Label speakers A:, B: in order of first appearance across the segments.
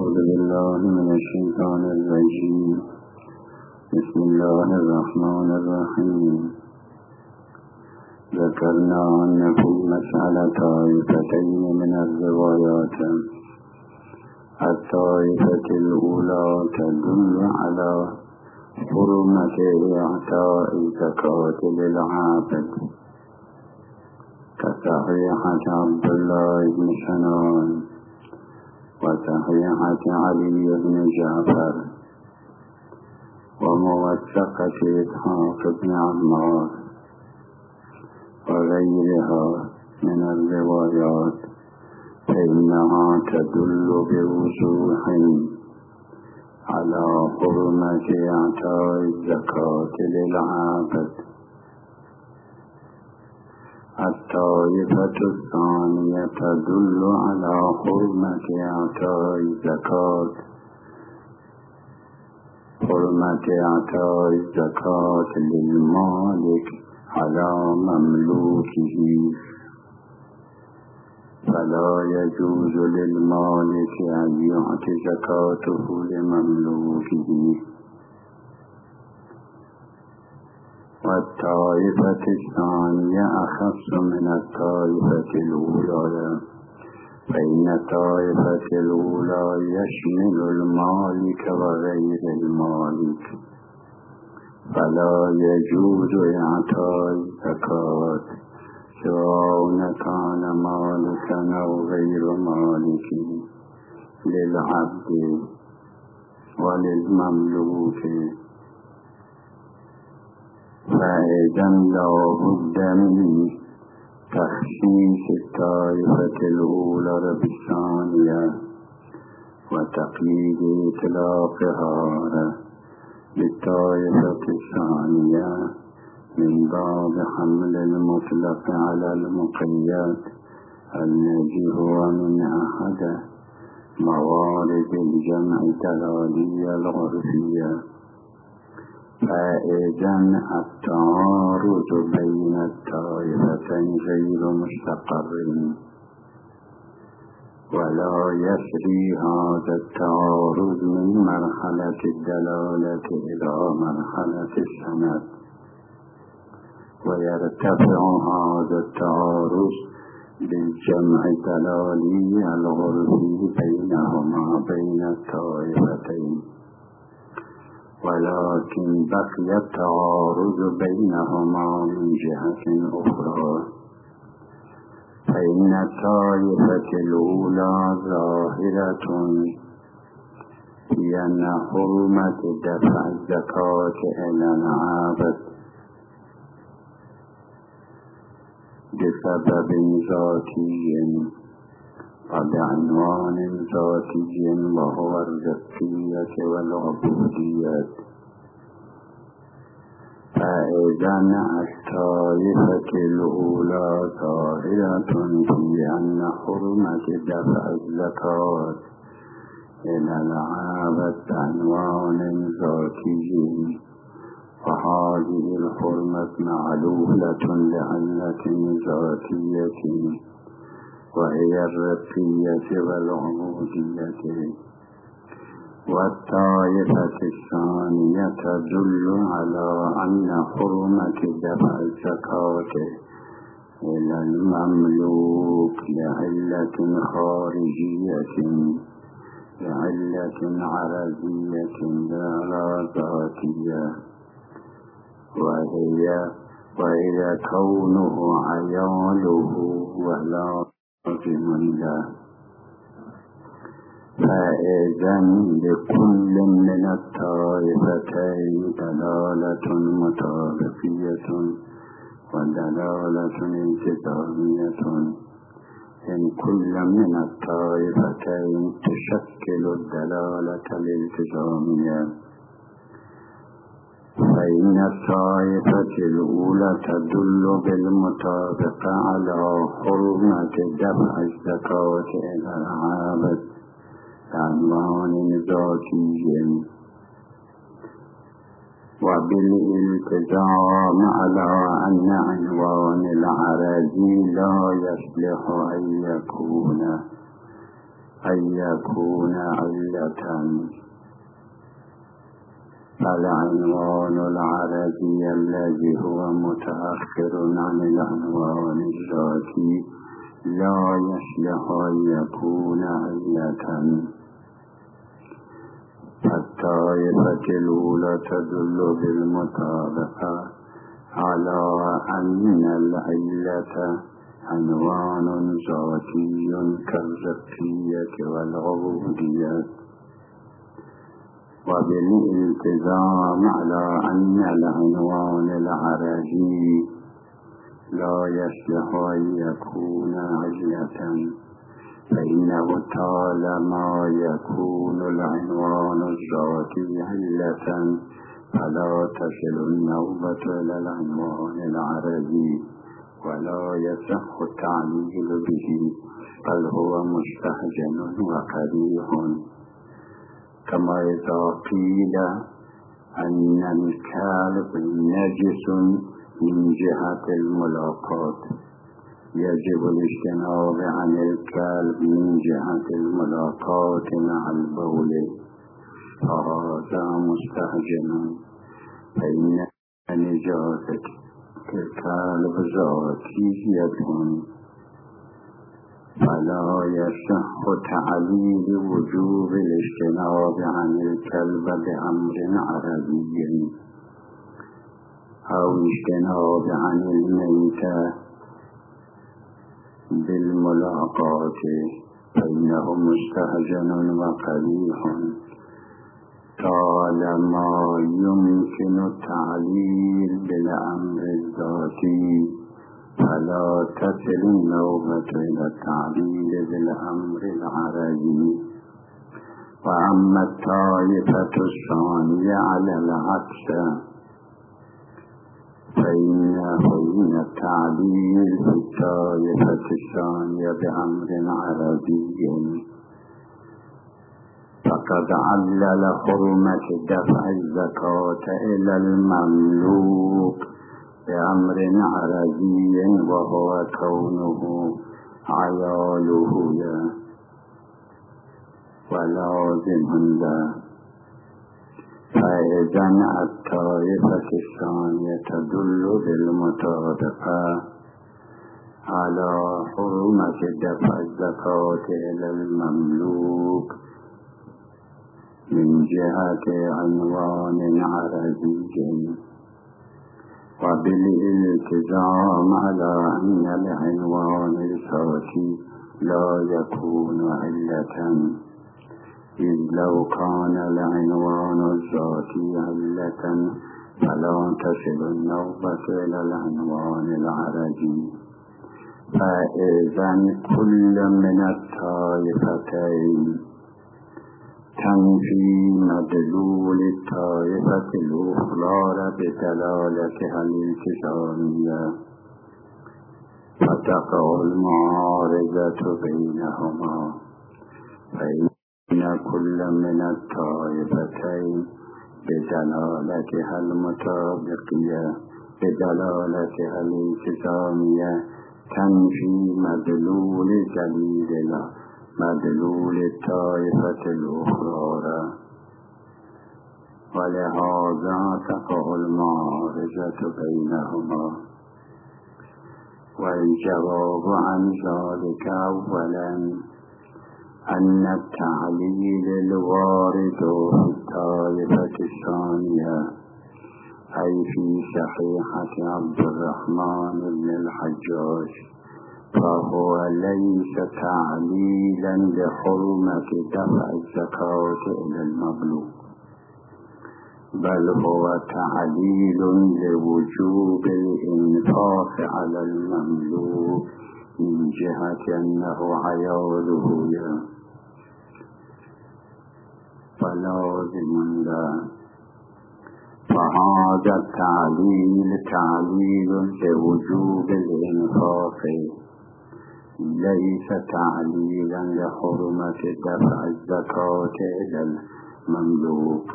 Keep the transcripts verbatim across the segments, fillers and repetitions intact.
A: أعوذ بالله من الشيطان الرجيم. بسم الله الرحمن الرحيم. ذكرنا أن في مسألة طائفتين من الروايات. الطائفة الأولى تدل على حرمة إعطاء الزكاة للعابد كصحيحة عبد الله بن سنان وصحيحة علي بن جعفر وموثقة إسحاق بن عمار وغيرها من الروايات، فإنها تدل بوضوح على حرمة إعطاء الزكاة للعابد. الطائفة الثانية تدل على حرمة إعطاء الزكاة حرمة إعطاء الزكاة للمالك على مملوكه، فلا يجوز للمالك أن يعطي زكاته لمملوكه. والطائفة الثانية أخص من الطائفة الأولى، فإن الطائفة الأولى يشمل المالك وغير المالك، فلا يجوز إعطاء الزكاة سواء كان مالكا أو غير مالك للعبد وللمملوك. فإذا لا بد من تخصيص الطائفة الأولى بالثانية وتقييد إطلاقها بالطائفة الثانية من باب حمل المطلق على المقيد الذي هو من أحد موارد الجمع الدلالية العرفية. فإذا التعارض بين الطائفتين غير مستقر، ولا يسري هذا التعارض من مرحلة الدلالة إلى مرحلة السند، ويرتفع هذا التعارض بالجمع الدلالي العرفي بينهما بين الطائفتين. ولكن بقي التعارض بينهما من جهة أخرى، فإن الطائفة الأولى ظاهرة في أن حرمة دفع الزكاة إلى العابد بسبب ذاتي وبعنوان ذاتي وهو الرقية والعبودية. فإذا الطائفة الأولى ظاهرة في أن حرمة دفع الزكاة إلى العابد بعنوان ذاتي، وهذه الحرمة معلولة لعلة ذاتية وهي الرقية والعبودية. والطائفة الثانية تدل على أن حرمة دفع الزكاة إلى المملوك لعلة خارجية لعلة عرضية لا ذاتية، وهي وهي كونه عياله ولا لازم له. فإذا لكل من الطائفتين دلالة مطابقية ودلالة التزامية. إن كل من الطائفتين تشكل الدلالة الالتزامية، فإن الطائفة الأولى تدل بالمطابقة على حرمة دفع الزكاة إلى العابد بعنوان ذاتي، وبالالتزام على أن عنوان العرضي لا يصلح أن يكون أن يكون علة علة. فالعنوان العربي الذي هو متأخر عن العنوان الذاتي لا يصلح أن يكون علة. فالطائفة الأولى تدل بالمطابقة على أن العلة عنوان ذاتي كالزكية والعبودية، وبالالتزام على أن العنوان العربي لا يصلح أن يكون علة، فإنه طالما يكون العنوان الذاتي علة فلا تصل النوبة إلى العنوان العربي ولا يصح التعليل به، بل هو مستهجن وقبيح. كما إذا قيل أن الكلب نجس من جهة الملاقات يجب الاجتناب عن الكلب من جهة الملاقات مع البول، فهذا مستهجن، فإن نجاسة الكلب ذاتية فلا يصح تعليل وجوب الاجتناب عن الكلب بأمر عربي أو اجتناب عن الميتة بالملاقات، فإنه مستهجن وقبيح طالما يمكن التعليل بالأمر الذاتي، فلا تصل النوبة إلى التعليل بالأمر العربي. وأما الطائفة الثانية على العكس فإن التعليل في الطائفة الثانية بأمر عربي، فقد علل حرمة دفع الزكاة إلى المملوك بأمر عربي وهو كونه عياله ولازم له. فإذن الطائفة الثانية تدل بالمطابقة على حرمة دفع الزكاة إلى المملوك من جهة عنوان عربي، وبالالتزام على أن العنوان الذاتي لا يكون علة، إذ لو كان العنوان الذاتي علة فلا تصل النوبة إلى العنوان العربي. فإذن كل من الطائفتين تنفي مدلول الطائفة الأخرى بدلالتها الالتزامية، فتقع المعارضة بينهما، فإن كل من الطائفتين بدلالتها المطابقية بدلالتها الالتزامية تنفي مدلول دليل مدلول الطائفة الأخرى، ولهذا تقع المعارضة بينهما. والجواب عن ذلك أولا أن التعليل الوارد في الطائفة الثانية أي في صحيحة عبد الرحمن بن الحجاج فهو ليس تعليلا لحرمة دفع الزكاة إلى المملوك، بل هو تعليل لوجوب الإنفاق على المملوك من جهة أنه عياله فلازم له. فهذا التعليل تعليل لوجوب الإنفاق ليس تعليلا لحرمة دفع الزكاة إلى المملوك،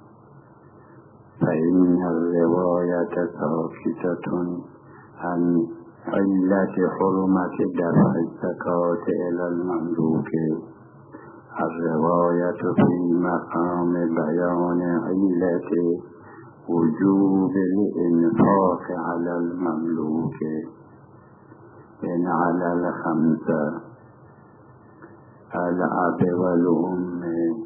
A: فإن الرواية ساكتة عن علة حرمة دفع الزكاة إلى المملوك الروایت فی مقام بیان علت وجوب الانفاق علی المملوک ان علی الخمسه الاب والام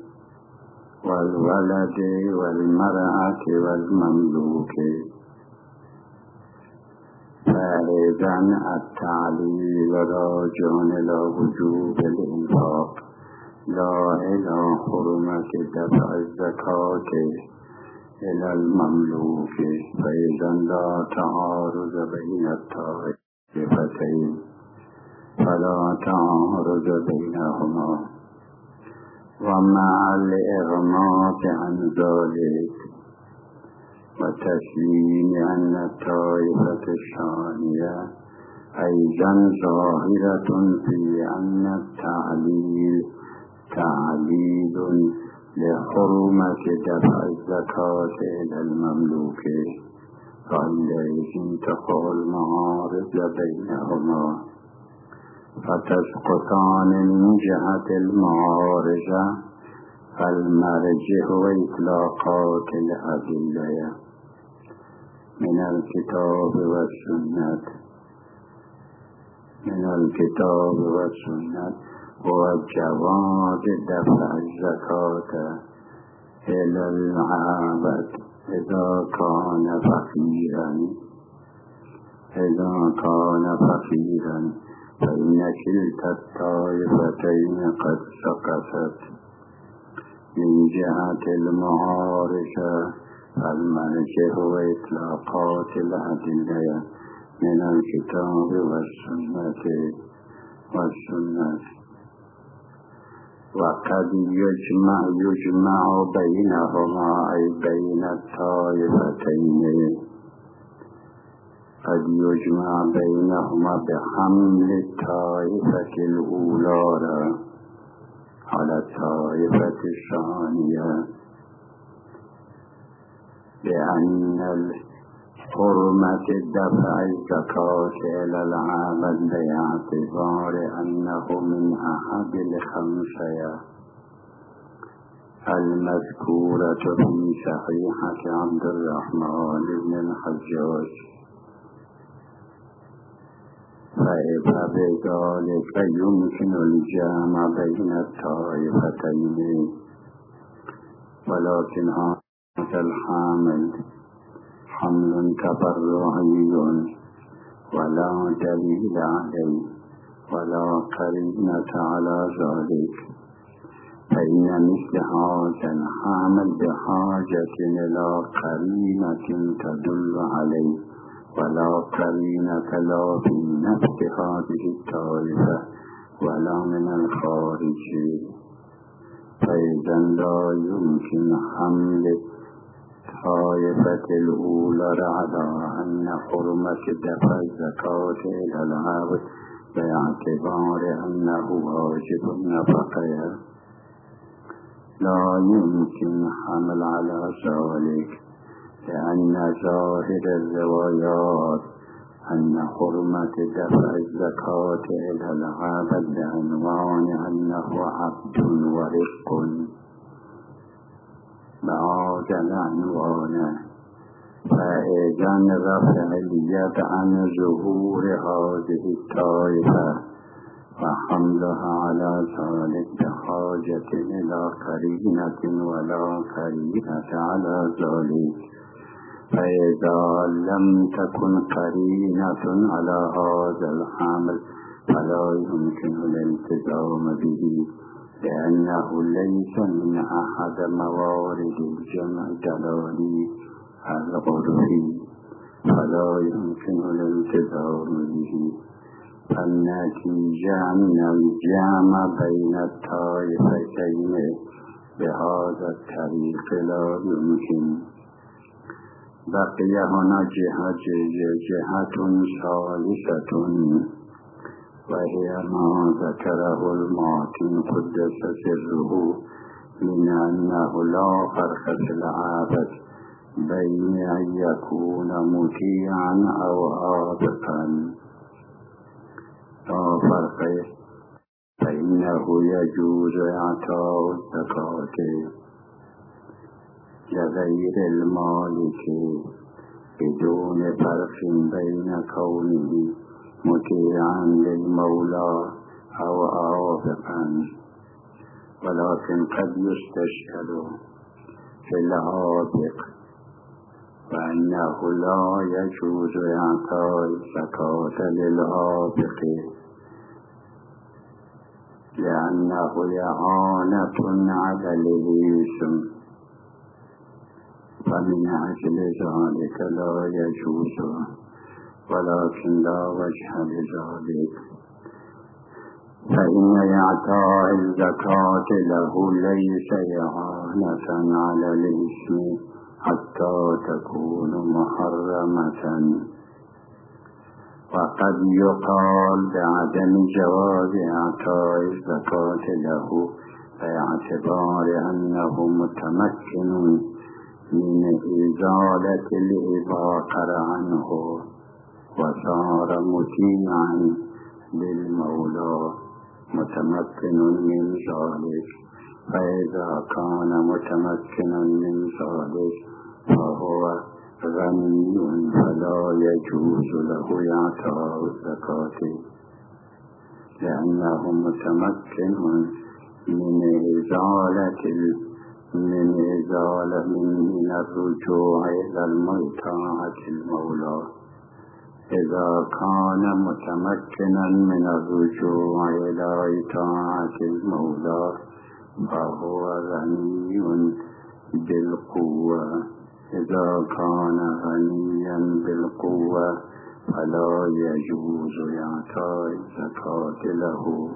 A: والولد والمرأة والمملوك. فإذن التعليل راجع إلى وجوب الإنفاق لا إلى حرمة دفع الزكاة إلى المملوك، فإذن لا تعارض بين الطائفتين فلا تعارض بينهما. ومع الإغماض عن ذلك وتسليم أن الطائفة الثانية أيضا ظاهرة في أن التعليل تعليل لحرمة دفع الزكاة إلى المملوك، فعندئذ تقع المعارض بينهما فتسقطان من جهة المعارضة، فالمرجع وإطلاقات الأدلة من الكتاب والسنة من الكتاب والسنة وجواز دفع الزكاة إلى العابد إذا كان فقيرا إذا كان فقيرا فإن كلتا الطائفتين قد سقطت من جهة المعارضة، فالمرجع وإطلاقات الأدلة من الكتاب والسنة والسنة وقد يجمع يجمع بينهما أي بين الطائفتين، قد يجمع بينهما بحمل الطائفة الأولى على الطائفة الثانية، بأن الحرمة دفع الزكاة إلى العابد باعتبار أنه من أحد الخمسة المذكورة في صحيحة عبد الرحمن بن الحجاج، فبذلك يمكن الجمع بين الطائفتين. ولكن هذا الحامل حمل تبرعي ولا دليل عليه ولا قرينة على ذلك، فإن مثل هذا الحامل بحاجة إلى قرينة تدل عليه، ولا قرينة لا في نفس هذه الطائفة ولا من الخارج، فإذا لا يمكن حمل الطائفة الأولى على أن حرمة دفع الزكاة إلى العابد باعتبار أنه واجب النفقة، لا يمكن حمل على ذلك، لأن ظاهر الروايات أن حرمة دفع الزكاة إلى العابد بعنوان أنه عبد ورق بعد العنوان، فإذن رفع اليد عن ظهور هذه الطائفة وحملها على ذلك بحاجة إلى قرينة ولا قرينة على ذلك، فإذا لم تكن قرينة على هذا الحمل فلا يمكن الالتزام به، لأنه ليس من أحد موارد الجمع الدلالي العرفي، فلا يمكن الالتزام به. فالنتيجة أن الجمع بين الطائفتين بهذا الطريق لا يمكن. بقي هنا جهة جهة ثالثة، وهي ما ذكره المعتم قدس سره من أنه لا فرق في العابد بين أن يكون مطيعا أو عابقا، لا فرق فإنه يجوز إعطاء الزكاة لغير المالك بدون فرق بين كونه مطيعا للمولى أو عابقا، ولكن قد يستشهد في العابق فإنه لا يجوز إعطاء الزكاة للعابق لأنه إعانة على الإثم، فمن أجل ذلك لا يجوز، ولكن لا وجه لذلك، فإن إعطاء الزكاة له ليس إعانة على الإثم حتى تكون محرمة. وقد يقال بعدم جواز إعطاء الزكاة له باعتبار أنه متمكن من إزالة الإباقر عنه وصار مطيعا للمولى متمكن من ذلك، فإذا كان متمكنا من ذلك فهو غني فلا يجوز له إعطاء الزكاة لأنه متمكن من إزالة من إزالة من الرجوع إلى طاعة المولى. إذا كان متمكنا من الرجوع إلى طاعة المولى فهو غني بالقوة. إذا كان غنيا بالقوة فلا يجوز إعطاء الزكاة له،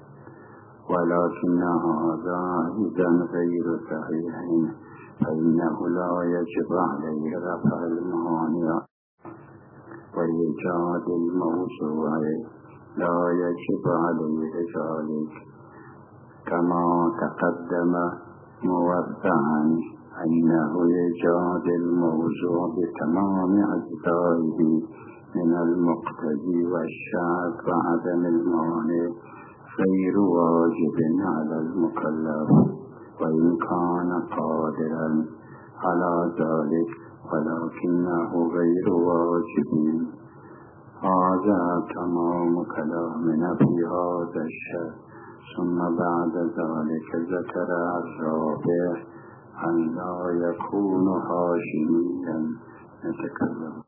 A: ولكن هذا إذن غير صحيح، فإنه لا يجب عليه رفع المانع وإيجاد الموسوع، لا يجب عليه ذلك، كما تقدم موضحا أنه إيجاد الموسوع بتمام أجزائه من المقتضي والشرط وعدم المانع غير واجب على المكلف وإن كان قادرا على ذلك، ولكنه غير واجب. هذا تمام كلامنا في هذا الشرط. ثم بعد ذلك ذكر الرابع أن لا يكون هاشميا. نتكلم